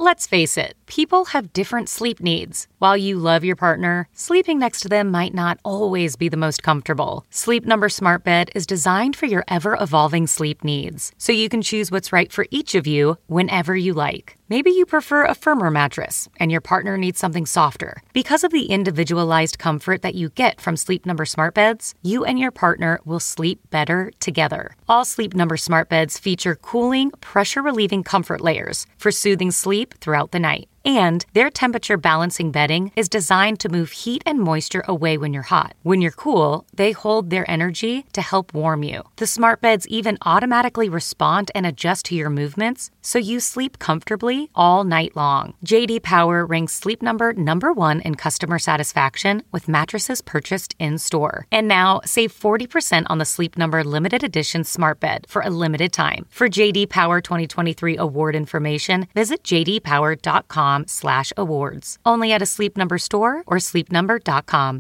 Let's face it, people have different sleep needs. While you love your partner, sleeping next to them might not always be the most comfortable. Sleep Number Smart Bed is designed for your ever-evolving sleep needs, so you can choose what's right for each of you whenever you like. Maybe you prefer a firmer mattress and your partner needs something softer. Because of the individualized comfort that you get from Sleep Number Smart Beds, you and your partner will sleep better together. All Sleep Number Smart Beds feature cooling, pressure-relieving comfort layers for soothing sleep throughout the night. And their temperature balancing bedding is designed to move heat and moisture away when you're hot. When you're cool, they hold their energy to help warm you. The smart beds even automatically respond and adjust to your movements, so you sleep comfortably all night long. J.D. Power ranks Sleep Number #1 in customer satisfaction with mattresses purchased in-store. And now, save 40% on the Sleep Number limited edition smart bed for a limited time. For J.D. Power 2023 award information, visit jdpower.com/awards. Only at a Sleep Number store or sleepnumber.com.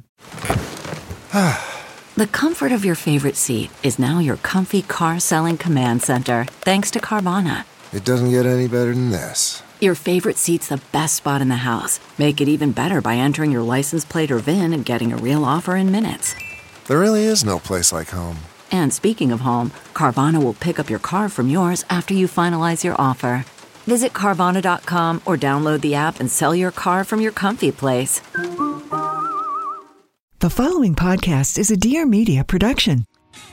The comfort of your favorite seat is now your comfy car selling command center, thanks to Carvana. It doesn't get any better than this. Your favorite seat's the best spot in the house. Make it even better by entering your license plate or VIN and getting a real offer in minutes. There really is no place like home. And speaking of home, Carvana will pick up your car from yours after you finalize your offer. Visit Carvana.com or download the app and sell your car from your comfy place. The following podcast is a Dear Media production.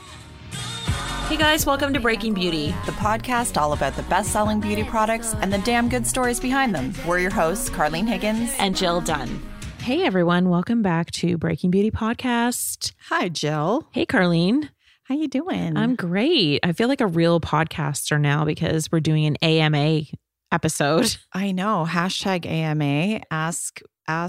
Hey guys, welcome to Breaking Beauty, the podcast all about the best-selling beauty products and the damn good stories behind them. We're your hosts, Carlene Higgins and Jill Dunn. Hey everyone, welcome back to Breaking Beauty Podcast. Hi, Jill. Hey, Carlene. How you doing? I'm great. I feel like a real podcaster now because we're doing an AMA episode. I know. Hashtag AMA. Ask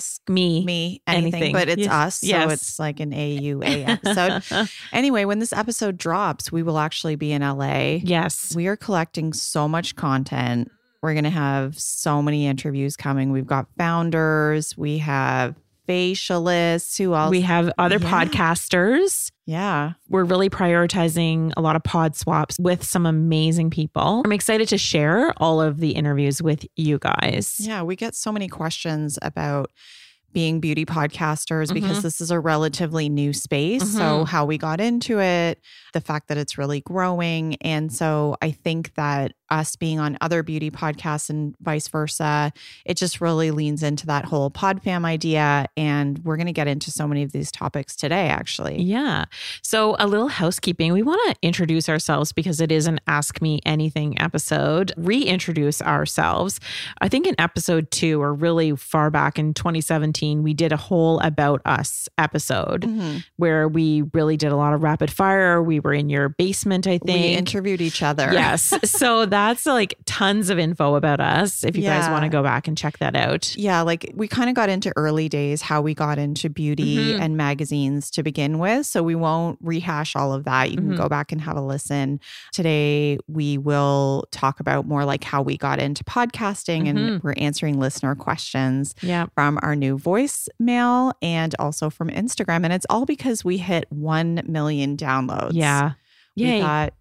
me anything. But it's us. Yes. So it's like an AUA episode. Anyway, when this episode drops, we will actually be in LA. Yes. We are collecting so much content. We're going to have so many interviews coming. We've got founders. We have facialists. Who else? We have other podcasters. Yeah. We're really prioritizing a lot of pod swaps with some amazing people. I'm excited to share all of the interviews with you guys. Yeah, we get so many questions about being beauty podcasters because this is a relatively new space. So how we got into it, the fact that it's really growing. And so I think that us being on other beauty podcasts and vice versa, it just really leans into that whole pod fam idea. And we're going to get into so many of these topics today, actually. Yeah. So a little housekeeping. We want to introduce ourselves because it is an Ask Me Anything episode, reintroduce ourselves. I think in episode 2 or really far back in 2017, we did a whole About Us episode where we really did a lot of rapid fire. We were in your basement, I think. We interviewed each other. Yes. So that's like tons of info about us if you guys want to go back and check that out. Yeah, like we kind of got into early days, how we got into beauty and magazines to begin with. So we won't rehash all of that. You can go back and have a listen. Today, we will talk about more like how we got into podcasting and we're answering listener questions from our new voicemail and also from Instagram. And it's all because we hit 1 million downloads. Yeah. We thought,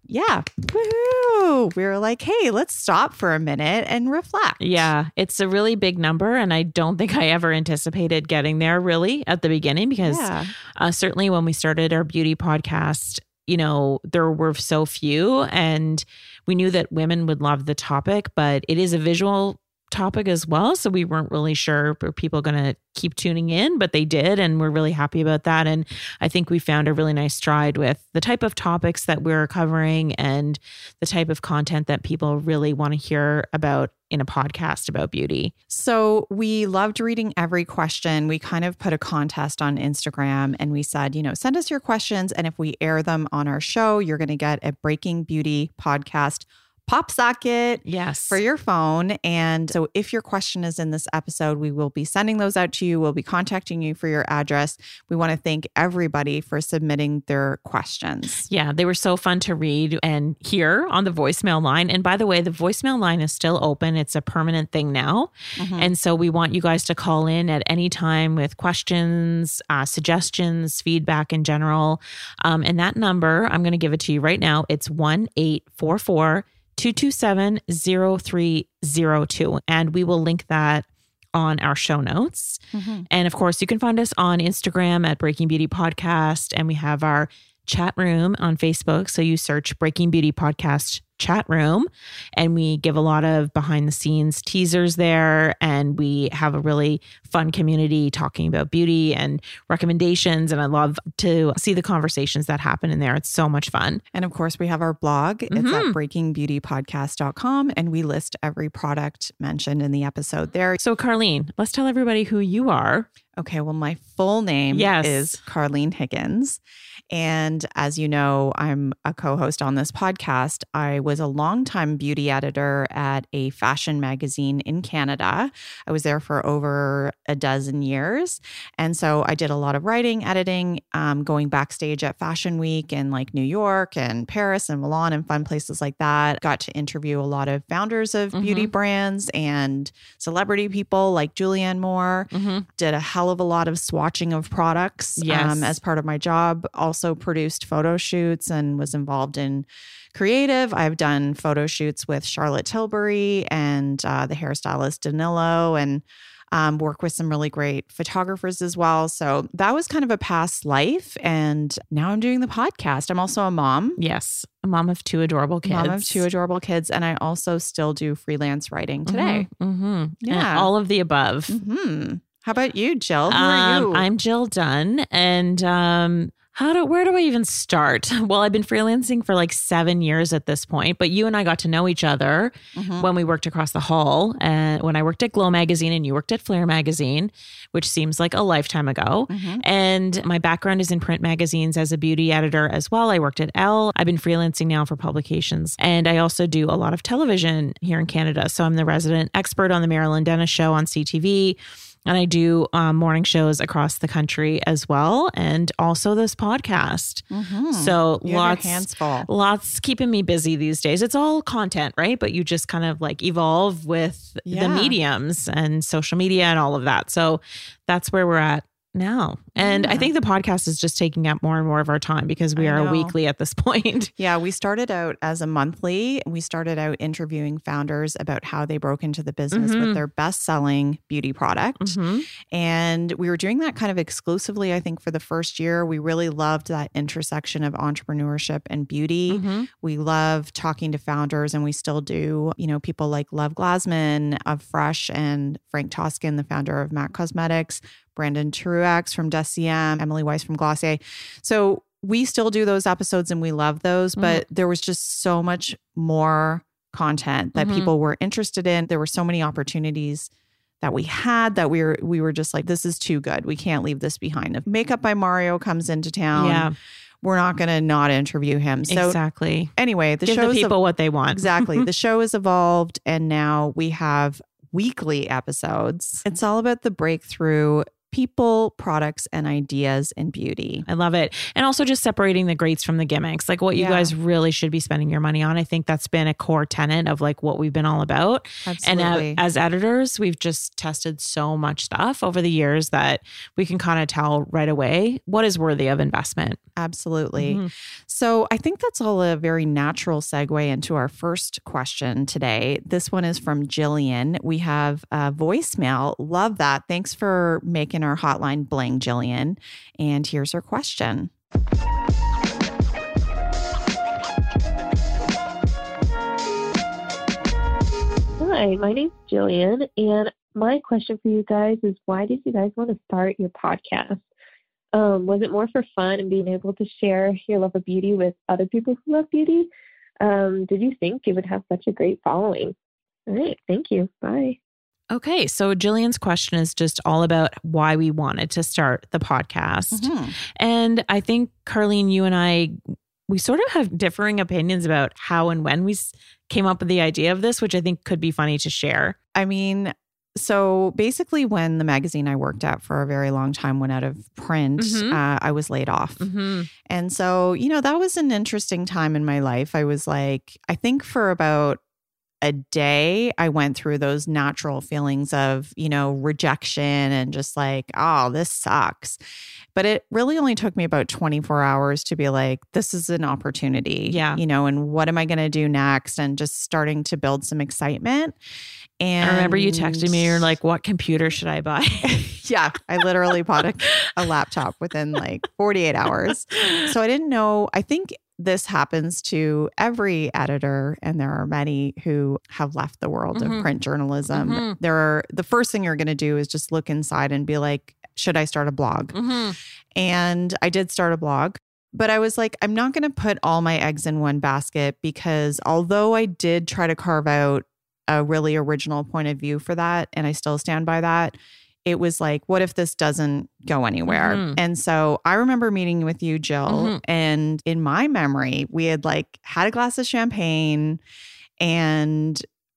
woohoo. We were like, hey, let's stop for a minute and reflect. Yeah, it's a really big number. And I don't think I ever anticipated getting there really at the beginning because certainly when we started our beauty podcast, you know, there were so few and we knew that women would love the topic, but it is a visual topic as well. So we weren't really sure were people going to keep tuning in, but they did. And we're really happy about that. And I think we found a really nice stride with the type of topics that we're covering and the type of content that people really want to hear about in a podcast about beauty. So we loved reading every question. We kind of put a contest on Instagram and we said, you know, send us your questions. And if we air them on our show, you're going to get a Breaking Beauty podcast pop socket for your phone. And so if your question is in this episode, we will be sending those out to you. We'll be contacting you for your address. We want to thank everybody for submitting their questions. Yeah, they were so fun to read and hear on the voicemail line. And by the way, the voicemail line is still open. It's a permanent thing now. And so we want you guys to call in at any time with questions, suggestions, feedback in general. And that number, I'm going to give it to you right now. It's 1-844 227-0302. And we will link that on our show notes. And of course, you can find us on Instagram at Breaking Beauty Podcast. And we have our chat room on Facebook. So you search Breaking Beauty Podcast chat room, and we give a lot of behind the scenes teasers there. And we have a really fun community talking about beauty and recommendations. And I love to see the conversations that happen in there. It's so much fun. And of course, we have our blog. It's at breakingbeautypodcast.com, and we list every product mentioned in the episode there. So Carlene, let's tell everybody who you are. Okay, well, my full name is Carlene Higgins. And as you know, I'm a co-host on this podcast. I was a longtime beauty editor at a fashion magazine in Canada. I was there for over a dozen years. And so I did a lot of writing, editing, going backstage at Fashion Week in like New York and Paris and Milan and fun places like that. Got to interview a lot of founders of beauty brands and celebrity people like Julianne Moore. Did a hell of a lot of swatching of products as part of my job. Also produced photo shoots and was involved in creative. I've done photo shoots with Charlotte Tilbury and the hairstylist Danilo, and work with some really great photographers as well. So that was kind of a past life. And now I'm doing the podcast. I'm also a mom. Yes. A mom of two adorable kids. And I also still do freelance writing today. Yeah. And all of the above. How about you, Jill? Who are you? I'm Jill Dunn. And where do I even start? Well, I've been freelancing for like 7 years at this point, but you and I got to know each other when we worked across the hall. And when I worked at Glow Magazine and you worked at Flair Magazine, which seems like a lifetime ago. And my background is in print magazines as a beauty editor as well. I worked at Elle. I've been freelancing now for publications. And I also do a lot of television here in Canada. So I'm the resident expert on the Marilyn Dennis Show on CTV. And I do morning shows across the country as well. And also this podcast. So lots keeping me busy these days. It's all content, right? But you just kind of like evolve with the mediums and social media and all of that. So that's where we're at now. And I think the podcast is just taking up more and more of our time because we are weekly at this point. Yeah, we started out as a monthly. We started out interviewing founders about how they broke into the business with their best-selling beauty product. And we were doing that kind of exclusively, I think, for the first year. We really loved that intersection of entrepreneurship and beauty. We love talking to founders, and we still do. You know, people like Love Glasman of Fresh and Frank Toscan, the founder of MAC Cosmetics, Brandon Truax from Deciem, Emily Weiss from Glossier. So we still do those episodes and we love those, but there was just so much more content that people were interested in. There were so many opportunities that we had that we were just like, this is too good. We can't leave this behind. If Makeup by Mario comes into town, we're not going to not interview him. So exactly. Anyway, give the people what they want. Exactly. The show has evolved and now we have weekly episodes. It's all about the breakthrough people, products, and ideas in beauty. I love it. And also just separating the greats from the gimmicks, like what you guys really should be spending your money on. I think that's been a core tenet of like what we've been all about. Absolutely. And as editors, we've just tested so much stuff over the years that we can kind of tell right away what is worthy of investment. Absolutely. So I think that's all a very natural segue into our first question today. This one is from Jillian. We have a voicemail. Love that. Thanks for making our hotline bling, Jillian. And here's her question. Hi, my name's Jillian, and my question for you guys is, why did you guys want to start your podcast? Was it more for fun and being able to share your love of beauty with other people who love beauty? Did you think you would have such a great following? All right, thank you. Bye. Okay, so Jillian's question is just all about why we wanted to start the podcast. And I think, Carlene, you and I, we sort of have differing opinions about how and when we came up with the idea of this, which I think could be funny to share. I mean, so basically when the magazine I worked at for a very long time went out of print, I was laid off. And so, you know, that was an interesting time in my life. I was like, I think for about a day, I went through those natural feelings of, rejection and just like, oh, this sucks. But it really only took me about 24 hours to be like, this is an opportunity. Yeah. And what am I going to do next? And just starting to build some excitement. And I remember you texted me, you're like, what computer should I buy? Yeah, I literally bought a laptop within like 48 hours. So I didn't know. I think this happens to every editor, and there are many who have left the world of print journalism. The first thing you're going to do is just look inside and be like, should I start a blog? And I did start a blog. But I was like, I'm not going to put all my eggs in one basket, because although I did try to carve out a really original point of view for that, and I still stand by that, it was like, what if this doesn't go anywhere? And so I remember meeting with you, Jill, and in my memory, we had like had a glass of champagne, and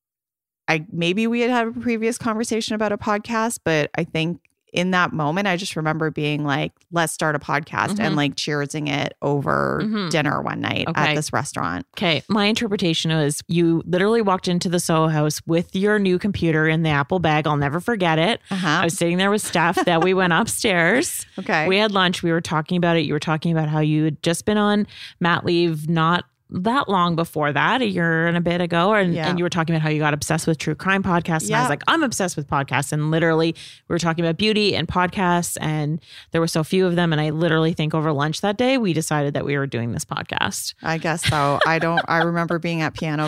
maybe we had a previous conversation about a podcast, but I think in that moment, I just remember being like, let's start a podcast and like cheersing it over dinner one night at this restaurant. Okay. My interpretation is you literally walked into the Soho House with your new computer in the Apple bag. I'll never forget it. I was sitting there with Steph. Then we went upstairs. Okay. We had lunch. We were talking about it. You were talking about how you had just been on mat leave not that long before that, a year and a bit ago. And you were talking about how you got obsessed with true crime podcasts. And I was like, I'm obsessed with podcasts. And literally we were talking about beauty and podcasts, and there were so few of them. And I literally think over lunch that day, we decided that we were doing this podcast. I guess so. I remember being at Piano.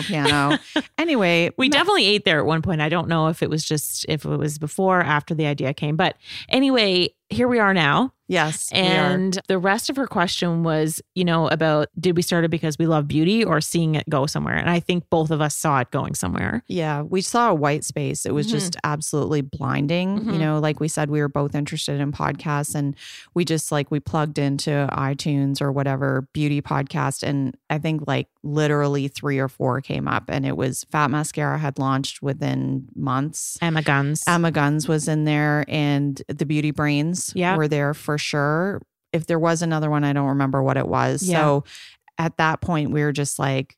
Anyway. We definitely ate there at one point. I don't know if it was before or after the idea came. But anyway, here we are now. Yes. And the rest of her question was, about did we start it because we love beauty or seeing it go somewhere? And I think both of us saw it going somewhere. Yeah. We saw a white space. It was just absolutely blinding. Like we said, we were both interested in podcasts, and we just we plugged into iTunes or whatever beauty podcast. And I think literally 3 or 4 came up, and it was Fat Mascara had launched within months. Emma Guns was in there, and the Beauty Brains were there for sure. If there was another one, I don't remember what it was. Yeah. So at that point, we were just like,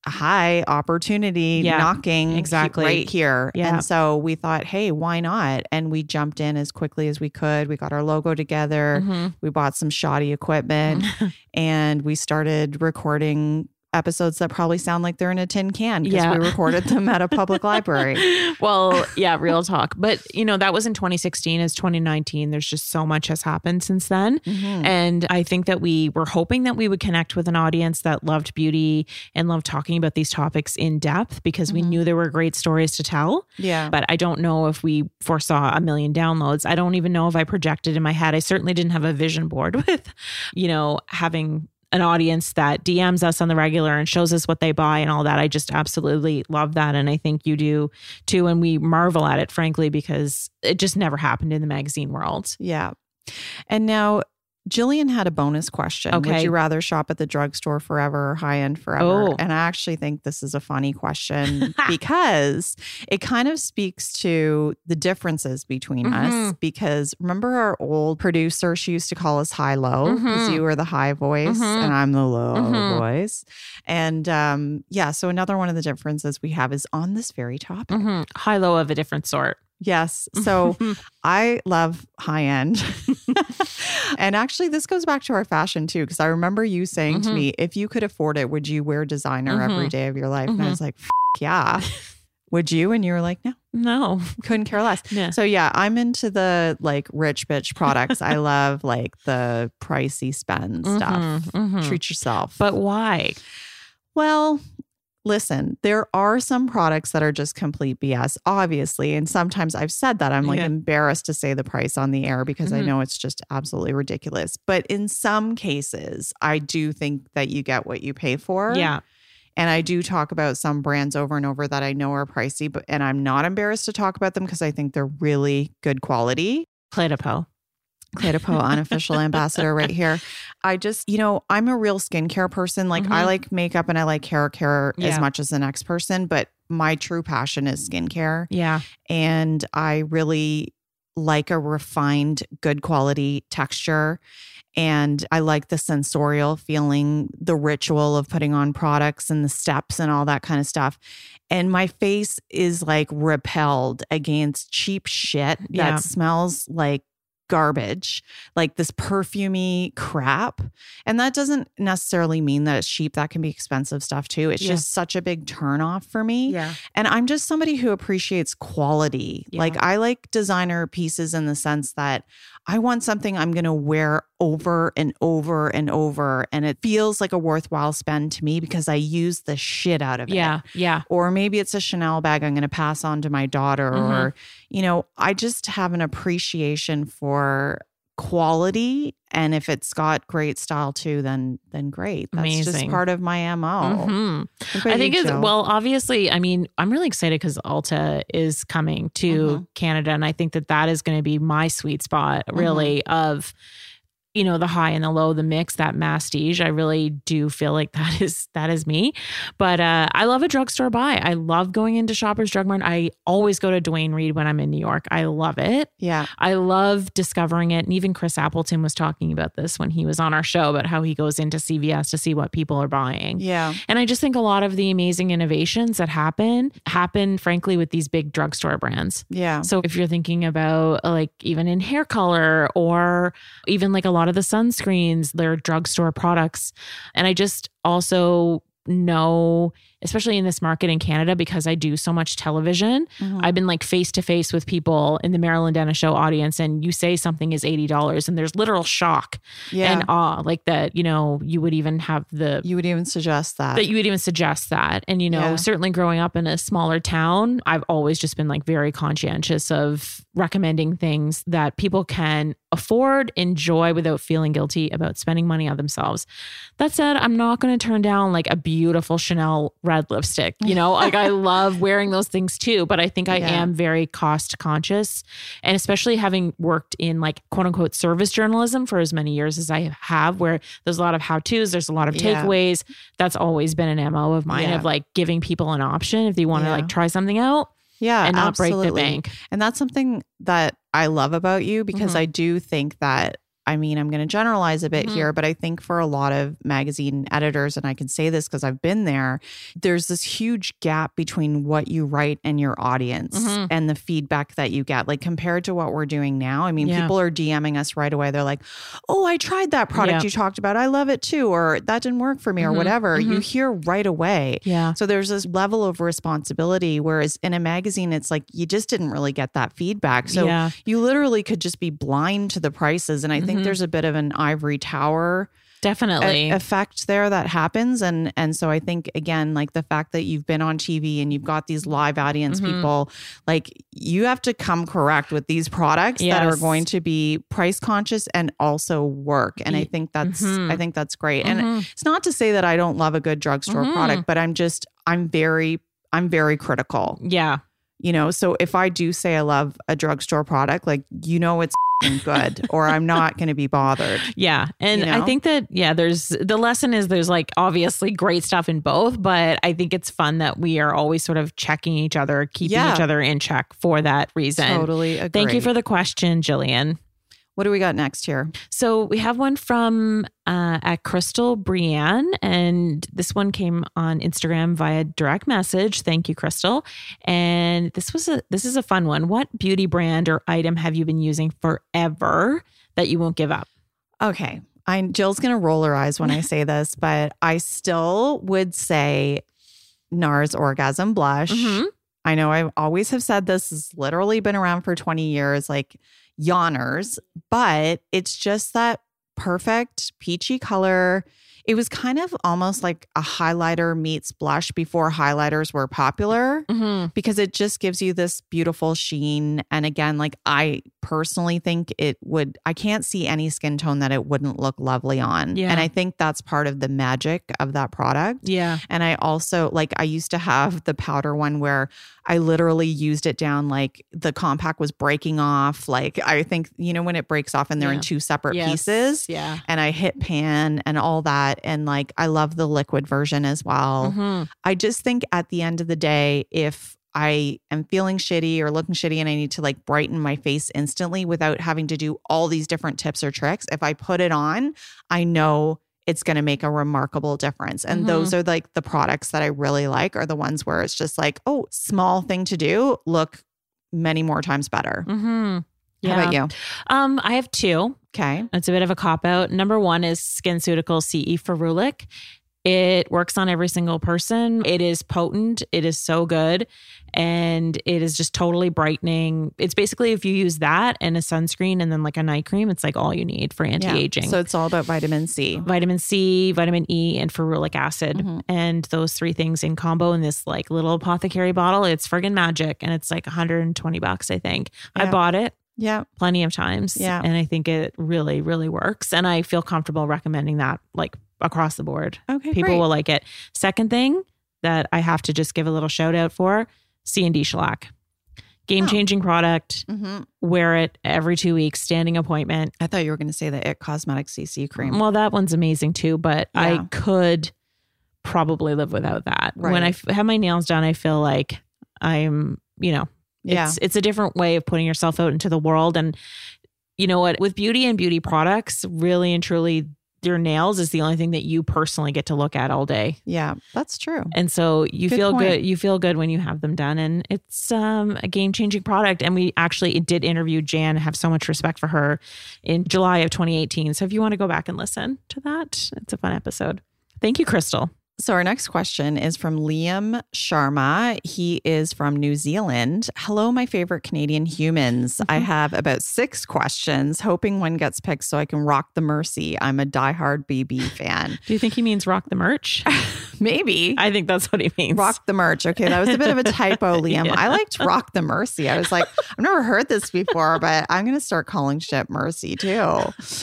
hi, opportunity knocking exactly right here. Yeah. And so we thought, hey, why not? And we jumped in as quickly as we could. We got our logo together. We bought some shoddy equipment and we started recording episodes that probably sound like they're in a tin can because we recorded them at a public library. Well, yeah, real talk. But, that was in 2016. It's 2019. There's just so much has happened since then. And I think that we were hoping that we would connect with an audience that loved beauty and loved talking about these topics in depth, because we knew there were great stories to tell. Yeah. But I don't know if we foresaw 1 million downloads. I don't even know if I projected in my head. I certainly didn't have a vision board with, having an audience that DMs us on the regular and shows us what they buy and all that. I just absolutely love that. And I think you do too. And we marvel at it, frankly, because it just never happened in the magazine world. Yeah. And now Jillian had a bonus question. Okay. Would you rather shop at the drugstore forever or high-end forever? And I actually think this is a funny question because it kind of speaks to the differences between us. Because remember our old producer, she used to call us high-low because you were the high voice and I'm the low voice. And so another one of the differences we have is on this very topic. High-low of a different sort. Yes. So I love high end. And actually, this goes back to our fashion too, because I remember you saying to me, if you could afford it, would you wear designer every day of your life? And I was like, yeah. Would you? And you were like, no, couldn't care less. Yeah. So yeah, I'm into the rich bitch products. I love the pricey spend stuff. Treat yourself. But why? Well, listen, there are some products that are just complete BS, obviously. And sometimes I've said that I'm embarrassed to say the price on the air because I know it's just absolutely ridiculous. But in some cases, I do think that you get what you pay for. Yeah. And I do talk about some brands over and over that I know are pricey, and I'm not embarrassed to talk about them because I think they're really good quality. Clé de Peau, unofficial ambassador right here. I just, I'm a real skincare person. I like makeup and I like hair care as much as the next person, but my true passion is skincare. Yeah. And I really like a refined, good quality texture. And I like the sensorial feeling, the ritual of putting on products and the steps and all that kind of stuff. And my face is like repelled against cheap shit that smells like garbage, like this perfumey crap. And that doesn't necessarily mean that it's cheap. That can be expensive stuff too. It's just such a big turnoff for me. Yeah. And I'm just somebody who appreciates quality. Yeah. Like I like designer pieces in the sense that I want something I'm going to wear over and over and over. And it feels like a worthwhile spend to me because I use the shit out of it. Yeah. Yeah. Or maybe it's a Chanel bag I'm going to pass on to my daughter. Or, you know, I just have an appreciation for quality. And if it's got great style too, then great. That's Amazing. just part of my MO. I think it's, well, obviously, I mean, I'm really excited because Ulta is coming to Canada. And I think that is going to be my sweet spot really of, you know, the high and the low, the mix, that mastige. I really do feel like that is me. But I love a drugstore buy. I love going into Shoppers Drug Mart. I always go to Duane Reade when I'm in New York. I love it. Yeah. I love discovering it. And even Chris Appleton was talking about this when he was on our show about how he goes into CVS to see what people are buying. Yeah. And I just think a lot of the amazing innovations that happen frankly with these big drugstore brands. Yeah. So if you're thinking about like even in hair color or even like a lot of the sunscreens, they're drugstore products. And I just also know, especially in this market in Canada, because I do so much television, I've been like face to face with people in the Marilyn Dennis show audience, and you say something is $80 and there's literal shock and awe, like that, you know, you would even suggest that. And, you know, certainly growing up in a smaller town, I've always just been like very conscientious of recommending things that people can afford, enjoy without feeling guilty about spending money on themselves. That said, I'm not going to turn down like a beautiful Chanel red lipstick, you know, like I love wearing those things too, but I think I am very cost conscious. And especially having worked in like quote unquote service journalism for as many years as I have, where there's a lot of how-tos, there's a lot of takeaways. That's always been an MO of mine of like giving people an option if they want to like try something out. Yeah, and not absolutely. break the bank. And that's something that I love about you because I do think that, I mean, I'm going to generalize a bit here, but I think for a lot of magazine editors, and I can say this because I've been there, there's this huge gap between what you write and your audience and the feedback that you get. Like compared to what we're doing now, I mean, people are DMing us right away. They're like, oh, I tried that product you talked about. I love it too. Or that didn't work for me or whatever. You hear right away. Yeah. So there's this level of responsibility. Whereas in a magazine, it's like you just didn't really get that feedback. So you literally could just be blind to the prices. And I think there's a bit of an ivory tower definitely effect there that happens. And so I think, again, like the fact that you've been on TV and you've got these live audience people, like you have to come correct with these products that are going to be price conscious and also work. And I think that's great. And it's not to say that I don't love a good drugstore product, but I'm very critical. Yeah. You know, so if I do say I love a drugstore product, like, you know, it's good, or I'm not going to be bothered. Yeah. And I think that, there's the lesson is there's like obviously great stuff in both, but I think it's fun that we are always sort of checking each other, keeping each other in check for that reason. Totally agree. Thank you for the question, Jillian. What do we got next here? So we have one from at Crystal Brienne, and this one came on Instagram via direct message. Thank you, Crystal. And this is a fun one. What beauty brand or item have you been using forever that you won't give up? Okay. Jill's going to roll her eyes when I say this, but I still would say NARS Orgasm Blush. I know I always have said this has literally been around for 20 years, like yawners, but it's just that perfect peachy color. It was kind of almost like a highlighter meets blush before highlighters were popular because it just gives you this beautiful sheen. And again, like I personally think I can't see any skin tone that it wouldn't look lovely on. Yeah. And I think that's part of the magic of that product. Yeah. And I also I used to have the powder one where I literally used it down like the compact was breaking off. Like I think, you know, when it breaks off and they're in two separate pieces. Yeah. And I hit pan and all that. And like, I love the liquid version as well. I just think at the end of the day, if I am feeling shitty or looking shitty and I need to like brighten my face instantly without having to do all these different tips or tricks. If I put it on, I know it's going to make a remarkable difference. And those are like the products that I really like, are the ones where it's just like, oh, small thing to do, look many more times better. Yeah. How about you? I have two. Okay. It's a bit of a cop-out. Number one is SkinCeuticals CE Ferulic. It works on every single person. It is potent. It is so good. And it is just totally brightening. It's basically, if you use that and a sunscreen and then like a night cream, it's like all you need for anti-aging. Yeah. So it's all about vitamin C. Vitamin C, vitamin E, and ferulic acid. And those three things in combo in this like little apothecary bottle, it's friggin' magic. And it's like $120, I think. Yeah. I bought it. Yeah. Plenty of times. Yeah. And I think it really, really works. And I feel comfortable recommending that like across the board. Okay. People great. will like it. Second thing that I have to just give a little shout out for, C&D Shellac. Game-changing product. Wear it every 2 weeks, standing appointment. I thought you were going to say the It Cosmetics CC cream. Well, that one's amazing too, but I could probably live without that. Right. When I have my nails done, I feel like I'm, it's a different way of putting yourself out into the world. And you know what? With beauty and beauty products, really and truly, your nails is the only thing that you personally get to look at all day. Yeah, that's true. And so you Good feel point. good. You feel good when you have them done. And it's a game-changing product. And we actually did interview Jan, have so much respect for her, in July of 2018. So if you want to go back and listen to that, it's a fun episode. Thank you, Crystal. So our next question is from Liam Sharma. He is from New Zealand. Hello, my favorite Canadian humans. I have about 6 questions, hoping one gets picked so I can rock the Mercy. I'm a diehard BB fan. Do you think he means rock the merch? Maybe. I think that's what he means. Rock the merch. Okay, that was a bit of a typo, Liam. Yeah. I liked rock the Mercy. I was like, I've never heard this before, but I'm going to start calling shit Mercy too.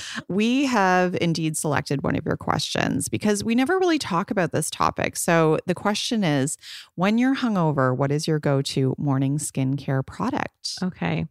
We have indeed selected one of your questions because we never really talk about this topic. So the question is, when you're hungover, what is your go-to morning skincare product? Okay.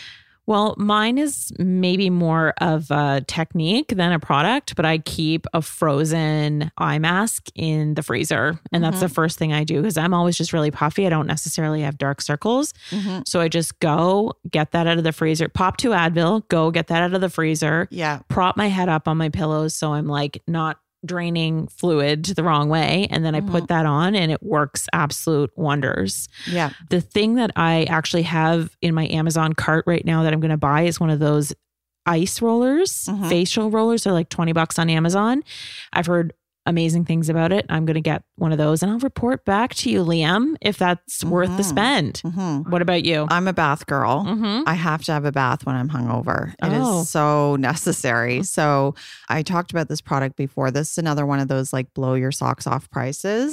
Well, mine is maybe more of a technique than a product, but I keep a frozen eye mask in the freezer. And that's the first thing I do because I'm always just really puffy. I don't necessarily have dark circles. So I just go get that out of the freezer, pop 2 Advil, go get that out of the freezer. Yeah. Prop my head up on my pillows so I'm like not draining fluid the wrong way. And then I put that on and it works absolute wonders. Yeah. The thing that I actually have in my Amazon cart right now that I'm going to buy is one of those ice rollers, facial rollers. They're like $20 on Amazon. I've heard amazing things about it. I'm going to get one of those and I'll report back to you, Liam, if that's worth the spend. What about you? I'm a bath girl. I have to have a bath when I'm hungover. It is so necessary. So I talked about this product before. This is another one of those like blow your socks off prices,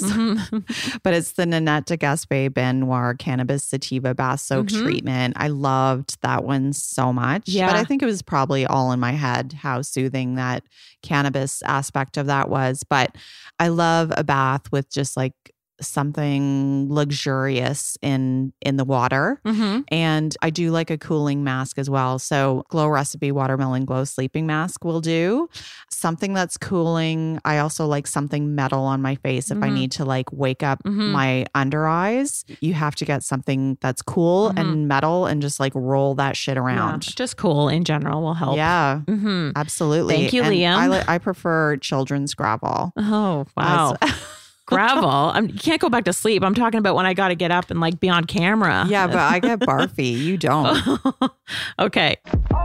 but it's the Nanette de Gaspé Bain Noir Cannabis Sativa Bath Soak Treatment. I loved that one so much. Yeah. But I think it was probably all in my head how soothing that cannabis aspect of that was. But I love a bath with just like something luxurious in the water. And I do like a cooling mask as well. So Glow Recipe Watermelon Glow Sleeping Mask will do. Something that's cooling. I also like something metal on my face if I need to like wake up my under eyes. You have to get something that's cool and metal and just like roll that shit around. Yeah, just cool in general will help. Yeah, absolutely. Thank you, And Liam. I prefer children's Gravol. Oh, wow. Gravel. You can't go back to sleep. I'm talking about when I got to get up and like be on camera. Yeah, but I get barfy. You don't. Okay.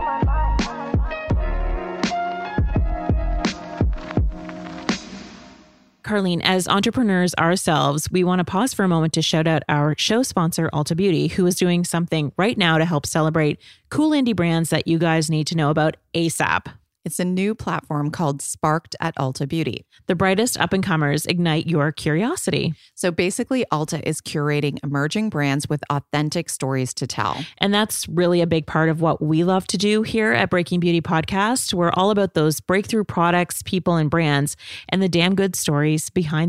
Carlene, as entrepreneurs ourselves, we want to pause for a moment to shout out our show sponsor, Ulta Beauty, who is doing something right now to help celebrate cool indie brands that you guys need to know about ASAP. It's a new platform called Sparked at Ulta Beauty. The brightest up-and-comers ignite your curiosity. So basically, Ulta is curating emerging brands with authentic stories to tell. And that's really a big part of what we love to do here at Breaking Beauty Podcast. We're all about those breakthrough products, people, and brands, and the damn good stories behind them.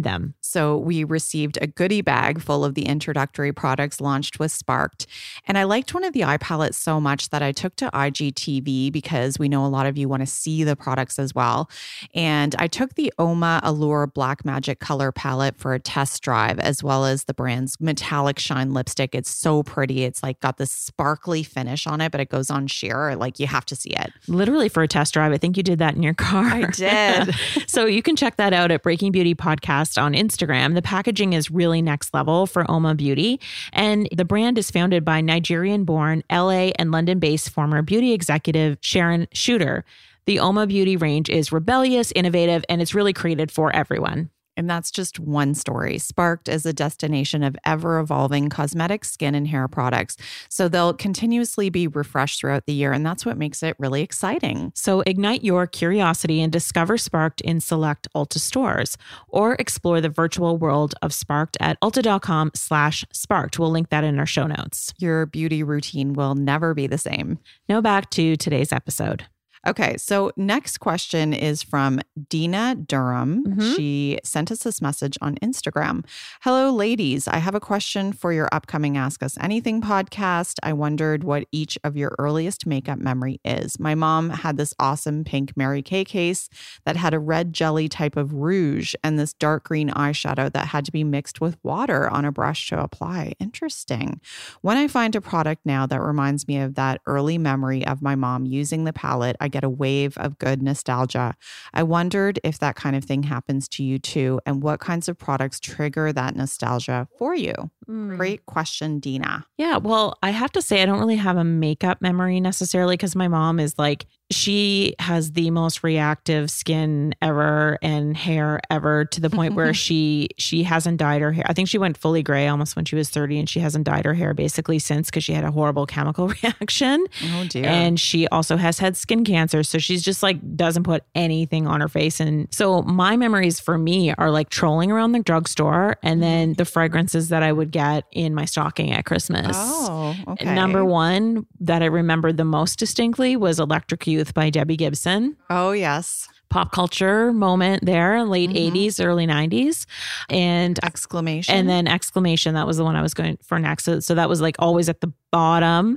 So we received a goodie bag full of the introductory products launched with Sparked. And I liked one of the eye palettes so much that I took to IGTV because we know a lot of you want to see the products as well. And I took the Oma Allure Black Magic color palette for a test drive, as well as the brand's metallic shine lipstick. It's so pretty. It's like got this sparkly finish on it, but it goes on sheer. Like you have to see it. Literally for a test drive. I think you did that in your car. I did. So you can check that out at Breaking Beauty Podcast on Instagram. The packaging is really next level for Oma Beauty. And the brand is founded by Nigerian-born, LA and London-based former beauty executive Sharon Shooter. The Oma Beauty range is rebellious, innovative, and it's really created for everyone. And that's just one story. Sparked is a destination of ever-evolving cosmetic, skin, and hair products. So they'll continuously be refreshed throughout the year, and that's what makes it really exciting. So ignite your curiosity and discover Sparked in select Ulta stores, or explore the virtual world of Sparked at ulta.com/sparked. We'll link that in our show notes. Your beauty routine will never be the same. Now back to today's episode. Okay, so next question is from Dina Durham. She sent us this message on Instagram. Hello, ladies. I have a question for your upcoming Ask Us Anything podcast. I wondered what each of your earliest makeup memory is. My mom had this awesome pink Mary Kay case that had a red jelly type of rouge and this dark green eyeshadow that had to be mixed with water on a brush to apply. Interesting. When I find a product now that reminds me of that early memory of my mom using the palette, I get a wave of good nostalgia. I wondered if that kind of thing happens to you too, and what kinds of products trigger that nostalgia for you. Great question, Dina. Yeah, well, I have to say I don't really have a makeup memory necessarily because my mom is like, she has the most reactive skin ever and hair ever, to the point where she hasn't dyed her hair. I think she went fully gray almost when she was 30, and she hasn't dyed her hair basically since, because she had a horrible chemical reaction. Oh dear. And she also has had skin cancer. So she's just like doesn't put anything on her face. And so my memories for me are like trolling around the drugstore and then the fragrances that I would get in my stocking at Christmas. Oh, okay. Number one that I remembered the most distinctly was Electric Youth by Debbie Gibson. Oh, yes. Pop culture moment there, late 80s, early 90s. And Exclamation. And then Exclamation. That was the one I was going for next. So that was like always at the bottom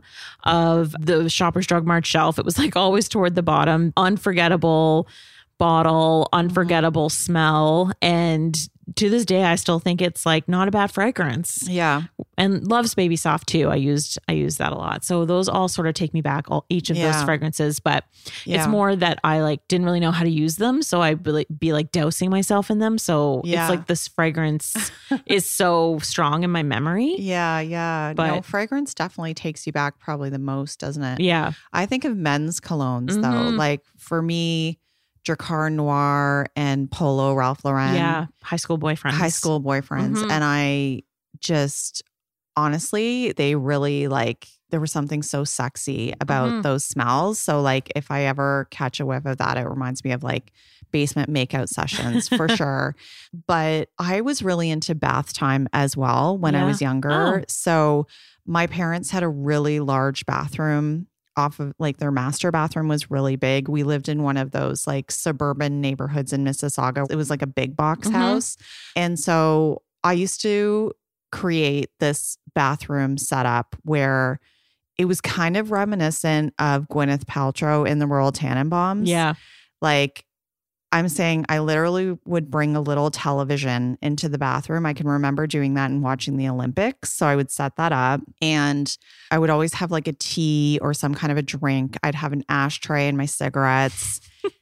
of the Shoppers Drug Mart shelf. It was like always toward the bottom. Unforgettable bottle, unforgettable smell. And to this day, I still think it's like not a bad fragrance. Yeah. And Love's Baby Soft too. I used that a lot. So those all sort of take me back, each of those fragrances. But it's more that I like didn't really know how to use them. So I'd be like dousing myself in them. So it's like this fragrance is so strong in my memory. Yeah, yeah. But no, fragrance definitely takes you back probably the most, doesn't it? Yeah. I think of men's colognes though. Like for me, Drakkar Noir and Polo Ralph Lauren. Yeah. High school boyfriends. And I just, honestly, they really like, there was something so sexy about those smells. So like if I ever catch a whiff of that, it reminds me of like basement makeout sessions for sure. But I was really into bath time as well when I was younger. So my parents had a really large bathroom. Off of like their master bathroom was really big. We lived in one of those like suburban neighborhoods in Mississauga. It was like a big box house. And so I used to create this bathroom setup where it was kind of reminiscent of Gwyneth Paltrow in the Royal Tannenbaums. Yeah. Like I'm saying I literally would bring a little television into the bathroom. I can remember doing that and watching the Olympics. So I would set that up and I would always have like a tea or some kind of a drink. I'd have an ashtray and my cigarettes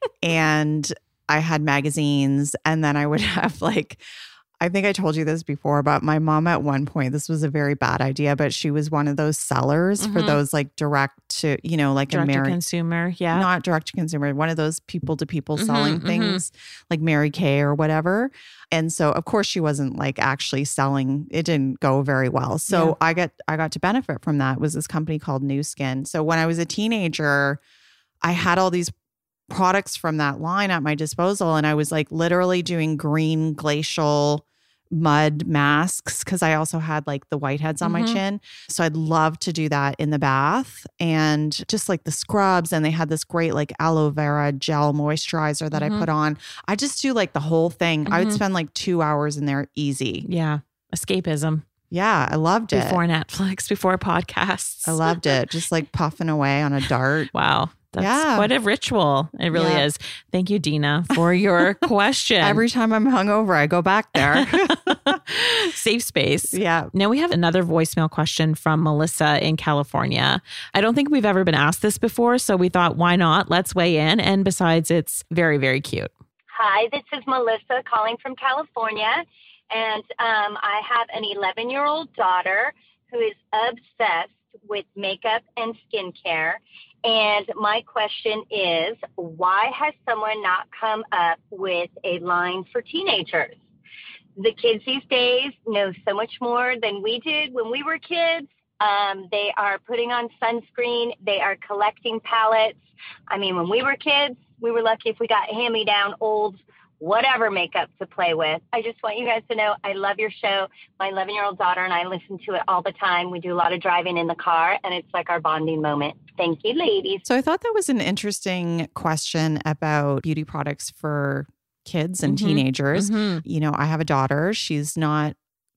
and I had magazines. And then I would have like, I think I told you this before, but my mom at one point, this was a very bad idea, but she was one of those sellers for those like direct to, you know, like direct to consumer. Yeah. Not direct to consumer, one of those people to people selling things like Mary Kay or whatever. And so of course she wasn't like actually selling. It didn't go very well. So I got to benefit from that. It was this company called New Skin. So when I was a teenager, I had all these products from that line at my disposal. And I was like literally doing green glacial mud masks because I also had like the whiteheads on my chin. So I'd love to do that in the bath and just like the scrubs. And they had this great like aloe vera gel moisturizer that I put on. I just do like the whole thing. I would spend like 2 hours in there easy. Yeah. Escapism. Yeah, I loved it. Before Netflix, before podcasts. I loved it. Just like puffing away on a dart. Wow. That's quite a ritual. It really is. Thank you, Dina, for your question. Every time I'm hungover, I go back there. Safe space. Yeah. Now we have another voicemail question from Melissa in California. I don't think we've ever been asked this before, so we thought, why not? Let's weigh in. And besides, it's very, very cute. Hi, this is Melissa calling from California. And I have an 11-year-old daughter who is obsessed with makeup and skincare. And my question is, why has someone not come up with a line for teenagers? The kids these days know so much more than we did when we were kids. They are putting on sunscreen. They are collecting palettes. I mean, when we were kids, we were lucky if we got hand-me-down old whatever makeup to play with. I just want you guys to know I love your show. My 11-year-old daughter and I listen to it all the time. We do a lot of driving in the car, and it's like our bonding moment. Thank you, ladies. So I thought that was an interesting question about beauty products for kids and teenagers. You know, I have a daughter. She's not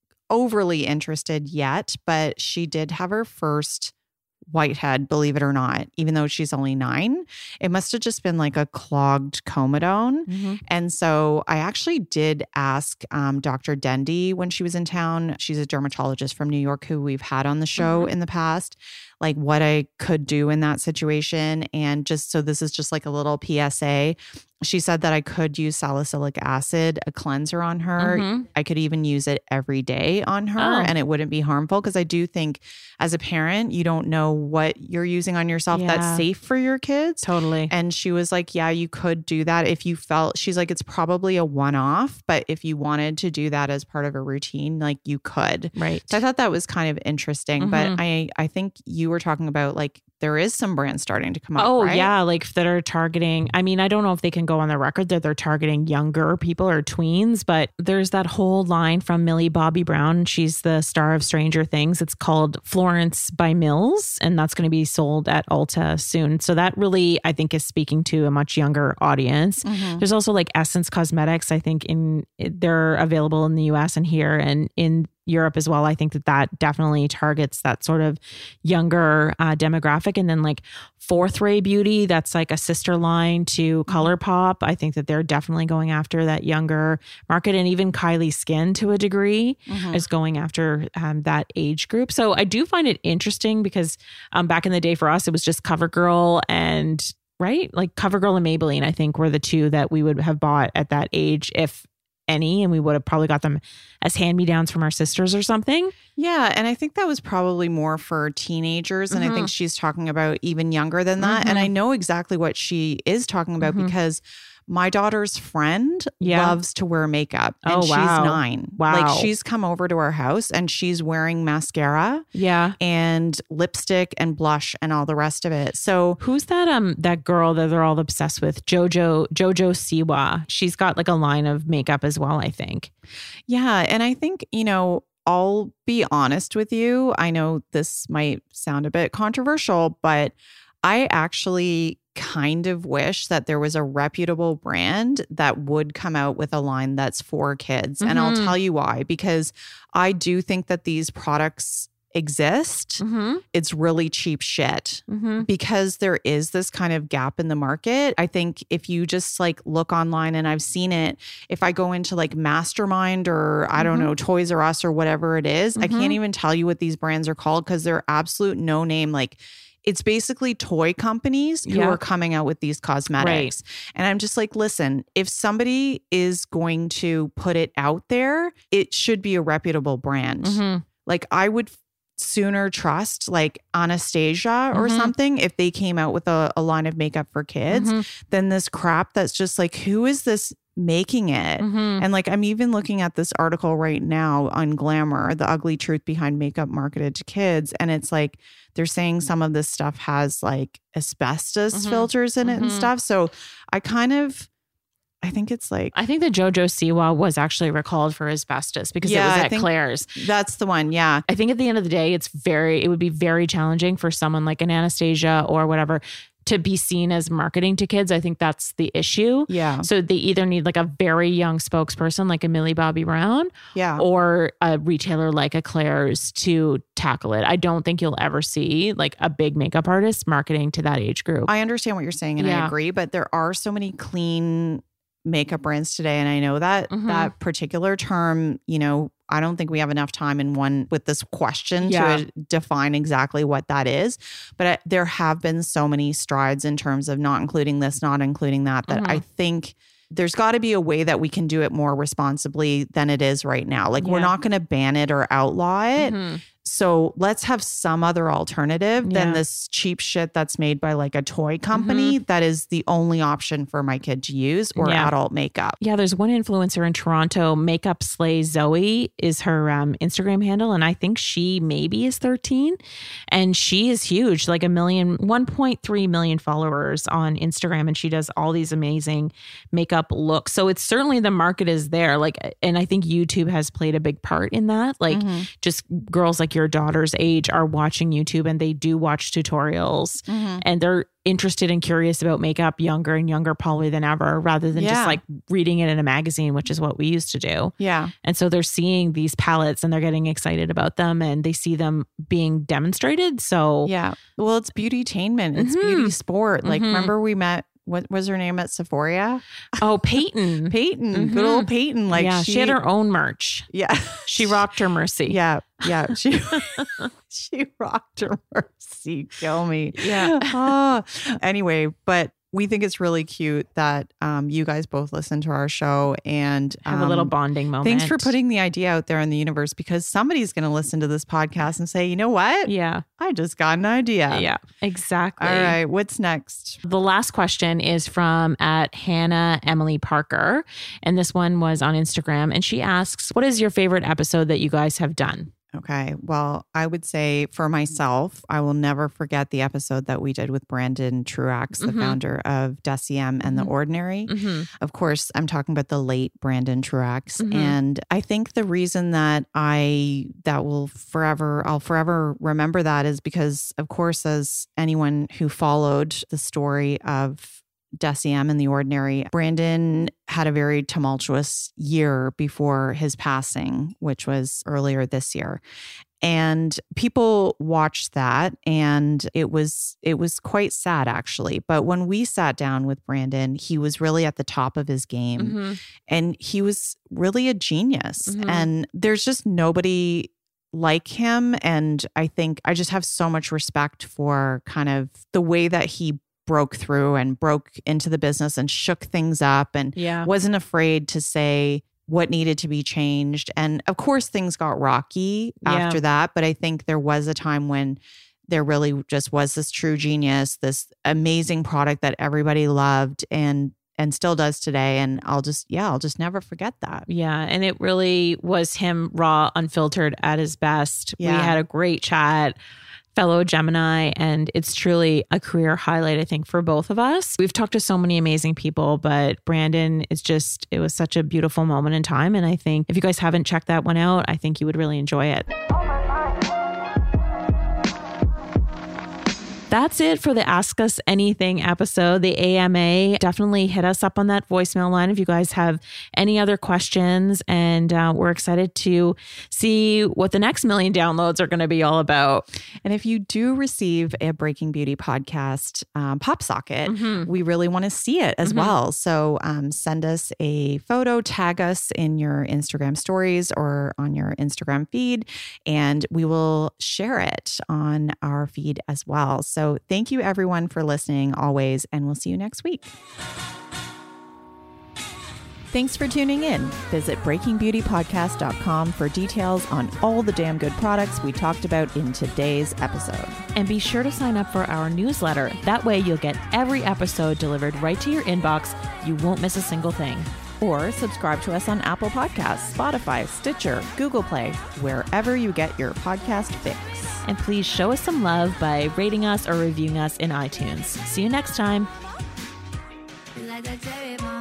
overly interested yet, but she did have her first whitehead, believe it or not, even though she's only 9. It must have just been like a clogged comedone. And so I actually did ask Dr. Dendy when she was in town. She's a dermatologist from New York who we've had on the show in the past, like what I could do in that situation. And just so this is just like a little PSA. She said that I could use salicylic acid, a cleanser on her. I could even use it every day on her and it wouldn't be harmful because I do think as a parent, you don't know what you're using on yourself that's safe for your kids. Totally. And she was like, yeah, you could do that if you felt, she's like, it's probably a one-off, but if you wanted to do that as part of a routine, like you could. Right. So I thought that was kind of interesting, but I think you were talking about like, there is some brands starting to come up. Oh, right? yeah. Like that are targeting, I mean, I don't know if they can go on the record that they're targeting younger people or tweens, but there's that whole line from Millie Bobby Brown. She's the star of Stranger Things. It's called Florence by Mills, and that's going to be sold at Ulta soon. So that really, I think, is speaking to a much younger audience. There's also like Essence Cosmetics. I think they're available in the US and here and in Europe as well. I think that definitely targets that sort of younger demographic. And then like Fourth Ray Beauty, that's like a sister line to ColourPop. I think that they're definitely going after that younger market. And even Kylie Skin to a degree is going after that age group. So I do find it interesting because back in the day for us, it was just CoverGirl and right? Like CoverGirl and Maybelline, I think were the two that we would have bought at that age, if any, and we would have probably got them as hand-me-downs from our sisters or something. Yeah, and I think that was probably more for teenagers, and I think she's talking about even younger than that. And I know exactly what she is talking about because my daughter's friend loves to wear makeup, and she's 9. Wow. Like she's come over to our house and she's wearing mascara and lipstick and blush and all the rest of it. So who's that girl that they're all obsessed with? Jojo Siwa. She's got like a line of makeup as well, I think. Yeah. And I think, you know, I'll be honest with you. I know this might sound a bit controversial, but I actually kind of wish that there was a reputable brand that would come out with a line that's for kids. And I'll tell you why, because I do think that these products exist. It's really cheap shit because there is this kind of gap in the market. I think if you just like look online, and I've seen it, if I go into like Mastermind or I don't know, Toys R Us or whatever it is, I can't even tell you what these brands are called because they're absolute no name. Like it's basically toy companies who are coming out with these cosmetics. And I'm just like, listen, if somebody is going to put it out there, it should be a reputable brand. Like I would sooner trust like Anastasia or something if they came out with a line of makeup for kids than this crap that's just like, who is this making it? And like, I'm even looking at this article right now on Glamour, the ugly truth behind makeup marketed to kids. And it's like, they're saying some of this stuff has like asbestos filters in it and stuff. So I kind of, I think it's like, I think that Jojo Siwa was actually recalled for asbestos because it was at Claire's. That's the one. Yeah. I think at the end of the day, it would be very challenging for someone like an Anastasia or whatever to be seen as marketing to kids. I think that's the issue. Yeah. So they either need like a very young spokesperson like a Millie Bobby Brown, or a retailer like a Claire's to tackle it. I don't think you'll ever see like a big makeup artist marketing to that age group. I understand what you're saying and I agree, but there are so many clean makeup brands today. And I know that that particular term, you know, I don't think we have enough time with this question to define exactly what that is. But there have been so many strides in terms of not including this, not including that I think there's got to be a way that we can do it more responsibly than it is right now. Like we're not going to ban it or outlaw it. So let's have some other alternative than this cheap shit that's made by like a toy company that is the only option for my kid to use or adult makeup. Yeah, there's one influencer in Toronto, Makeup Slay Zoe is her Instagram handle. And I think she maybe is 13. And she is huge, like 1.3 million followers on Instagram. And she does all these amazing makeup looks. So it's certainly the market is there. Like, and I think YouTube has played a big part in that. Like just girls like your daughter's age are watching YouTube and they do watch tutorials and they're interested and curious about makeup younger and younger probably than ever, rather than just like reading it in a magazine, which is what we used to do. Yeah. And so they're seeing these palettes and they're getting excited about them and they see them being demonstrated. So yeah. Well, it's beauty-tainment. It's beauty sport. Like remember we met, what was her name at Sephora? Oh, Peyton. Peyton. Good old Peyton. Like she had her own merch. Yeah. She rocked her Mercy. Yeah. Yeah. She rocked her Mercy. Kill me. Yeah. Anyway, but we think it's really cute that you guys both listen to our show and have a little bonding moment. Thanks for putting the idea out there in the universe, because somebody's going to listen to this podcast and say, you know what? Yeah. I just got an idea. Yeah, exactly. All right. What's next? The last question is from @Hannah Emily Parker. And this one was on Instagram. And she asks, what is your favorite episode that you guys have done? Okay. Well, I would say for myself, I will never forget the episode that we did with Brandon Truax, the founder of Deciem and The Ordinary. Of course, I'm talking about the late Brandon Truax. And I think the reason that I'll forever remember that is because, of course, as anyone who followed the story of Deciem and The Ordinary, Brandon had a very tumultuous year before his passing, which was earlier this year. And people watched that and it was quite sad, actually. But when we sat down with Brandon, he was really at the top of his game and he was really a genius. And there's just nobody like him. And I think I just have so much respect for kind of the way that he broke through and broke into the business and shook things up and wasn't afraid to say what needed to be changed. And of course, things got rocky after that. But I think there was a time when there really just was this true genius, this amazing product that everybody loved and still does today. And I'll just never forget that. Yeah. And it really was him raw, unfiltered at his best. Yeah. We had a great chat. Fellow Gemini, and it's truly a career highlight, I think, for both of us. We've talked to so many amazing people, but Brandon it was such a beautiful moment in time. And I think if you guys haven't checked that one out, I think you would really enjoy it. That's it for the Ask Us Anything episode, the AMA. Definitely hit us up on that voicemail line if you guys have any other questions. And we're excited to see what the next million downloads are going to be all about. And if you do receive a Breaking Beauty podcast pop socket, we really want to see it as well. So send us a photo, tag us in your Instagram stories or on your Instagram feed, and we will share it on our feed as well. So thank you everyone for listening always, and we'll see you next week. Thanks for tuning in. Visit breakingbeautypodcast.com for details on all the damn good products we talked about in today's episode. And be sure to sign up for our newsletter. That way you'll get every episode delivered right to your inbox. You won't miss a single thing. Or subscribe to us on Apple Podcasts, Spotify, Stitcher, Google Play, wherever you get your podcast fix. And please show us some love by rating us or reviewing us in iTunes. See you next time.